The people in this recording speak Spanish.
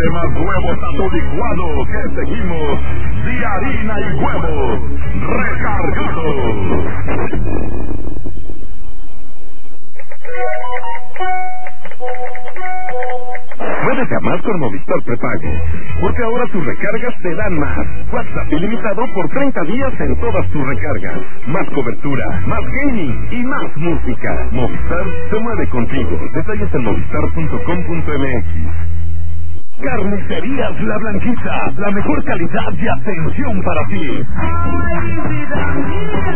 Échale más huevos a tu licuado, que seguimos de harina y huevos recargados. Puedes llamar con Movistar Prepago, porque ahora tus recargas te dan más. WhatsApp ilimitado por 30 días en todas tus recargas. Más cobertura, más gaming y más música. Movistar se mueve contigo. Detalles en movistar.com.mx. Carnicerías La Blanquita, la mejor calidad y atención para ti.